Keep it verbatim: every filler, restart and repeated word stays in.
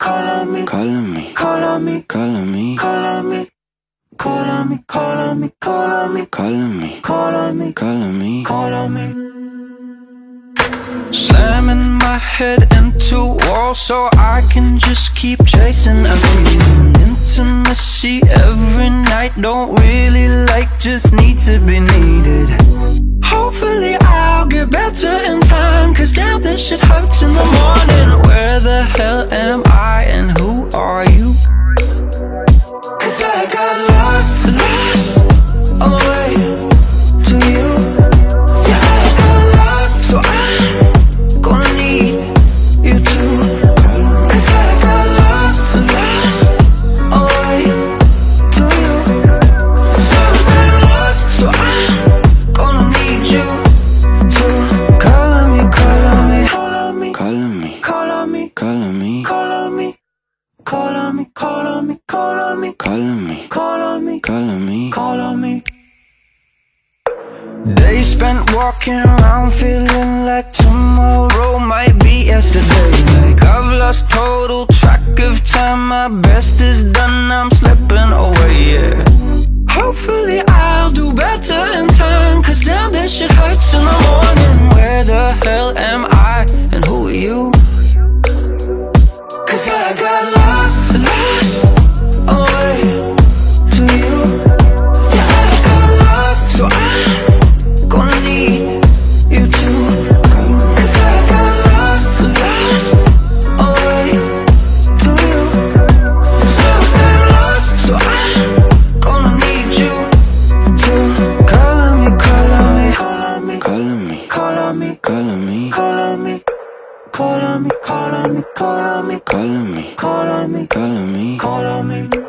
call on me, call on me, call on me, call on me, call on me, call on me, call on me, call on me, call on me, call on me, call on me, call on me. Slamming my head into walls so I can just keep chasing. I'm feeling intimacy every night. Don't really like, just need to be needed. Hopefully I'll get better in time, cause damn, this shit hurts in the morning. Where the hell am I and who are you? Cause I got lost, lost away to you. Yeah, I got lost, so I'm gonna need you too. Cause I got lost, lost away to you. So I'm lost, so I'm gonna need you too. Call on me, call on me, call on me, call on me, call on me, call on me, call on me, call on me, call on me, call on me, call on me, call on me, call on me, call on me. Days spent walking around feeling like tomorrow might be yesterday. Like I've lost total track of time. My best is done, I'm slipping away, yeah. Hopefully I'll do better in time, cause damn, this shit hurts in the morning. Where the hell am I and who are you? Cause I got lost, lost away to you. Yeah, I got lost, so I'm gonna need you too. Cause I got lost, lost away to you. So I'm lost, so I'm gonna need you too. Call on me, call on me, call on me, call on me, call on me, call on me, call on me, call on me, call on me, call on me, call on me, call on me, call on me, call on me.